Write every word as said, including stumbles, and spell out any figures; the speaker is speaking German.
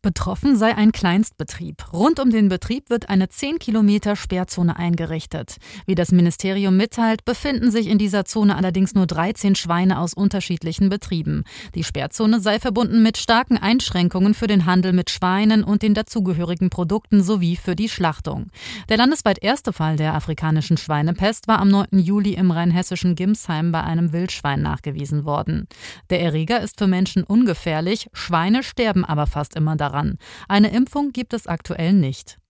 Betroffen sei ein Kleinstbetrieb. Rund um den Betrieb wird eine zehn Kilometer Sperrzone eingerichtet. Wie das Ministerium mitteilt, befinden sich in dieser Zone allerdings nur dreizehn Schweine aus unterschiedlichen Betrieben. Die Sperrzone sei verbunden mit starken Einschränkungen für den Handel mit Schweinen und den dazugehörigen Produkten sowie für die Schlachtung. Der landesweit erste Fall der afrikanischen Schweinepest war am neunten Juli im rheinhessischen Gimsheim bei einem Wildschwein nachgewiesen worden. Der Erreger ist für Menschen ungefährlich, Schweine sterben aber fast immer daran. Eine Impfung gibt es aktuell nicht.